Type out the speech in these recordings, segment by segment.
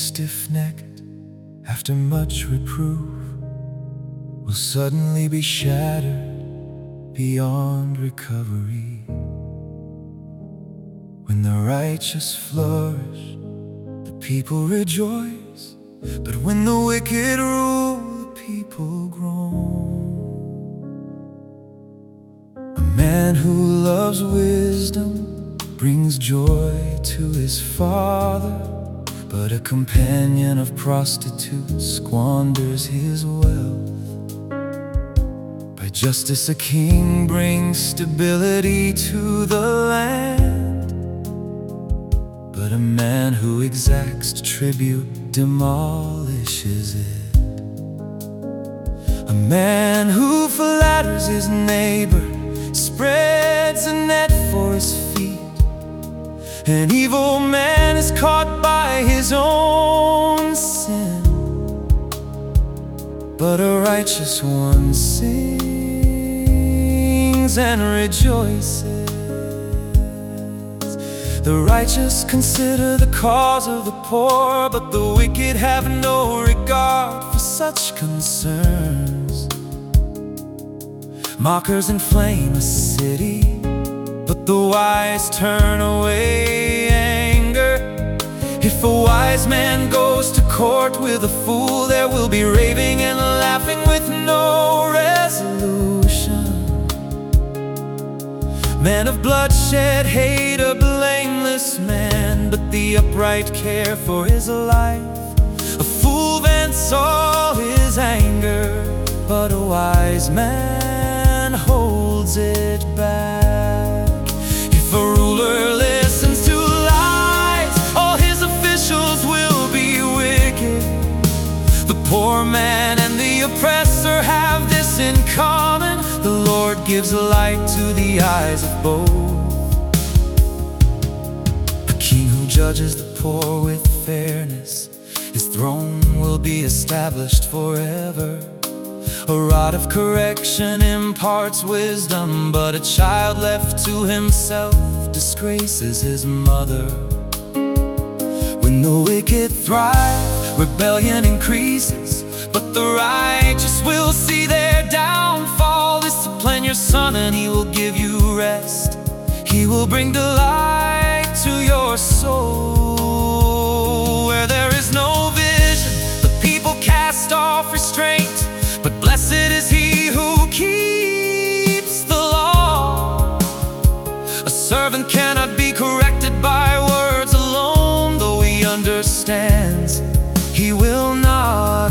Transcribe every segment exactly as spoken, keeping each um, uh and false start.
stiff-necked after much reproof will suddenly be shattered beyond recovery. When the righteous flourish, the people rejoice, but when the wicked rule, the people groan. A man who loves wisdom brings joy to his father, but a companion of prostitutes squanders his wealth. By justice a king brings stability to the land, but a man who exacts tribute demolishes it. A man who flatters his neighbor spreads a net for his feet. An evil man is caught by his own sin, but a righteous one sings and rejoices. The righteous consider the cause of the poor, but the wicked have no regard for such concerns. Mockers inflame a city, but the wise turn away anger. If a wise man goes to court with a fool, there will be raving and laughing with no resolution. Men of bloodshed hate a blameless man, but the upright care for his life. A fool vents all his anger, but a wise man holds it back. If a ruler listens to lies, all his officials will be wicked. The poor man and the oppressor have this in common: the Lord gives light to the eyes of both. A king who judges the poor with fairness, his throne will be established forever. A rod of correction imparts wisdom, but a child left to himself disgraces his mother. When the wicked thrive, rebellion increases, but the righteous will see their downfall. Discipline your son and he will give you rest. He will bring delight to your soul. Where there is no vision, the people cast off restraint, but blessed is he who keeps the law. A servant cannot be corrected by words alone. Though he understands, he will not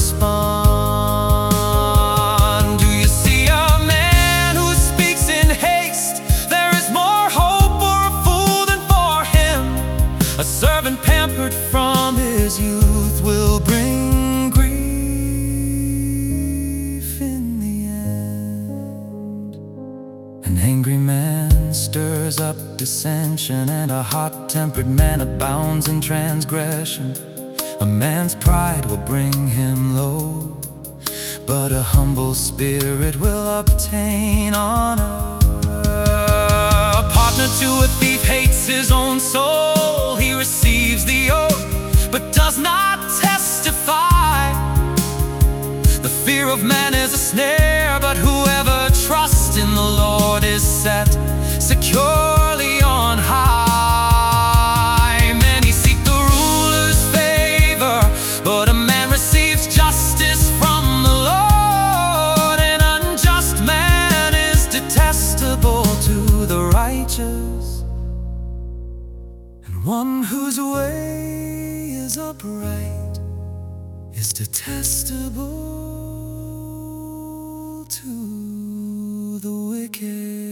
respond. Do you see a man who speaks in haste? There is more hope for a fool than for him. A servant pampered from his youth will bring An angry man stirs up dissension, and a hot-tempered man abounds in transgression. A man's pride will bring him low, but a humble spirit will obtain honor. A partner to a thief hates his own soul. He receives the oath, but does not testify. The fear of man is a snare, but whoever trusts in the Lord is set securely on high. Many seek the ruler's favor, but a man receives justice from the Lord. An unjust man is detestable to the righteous, and one whose way is upright is detestable to the wicked.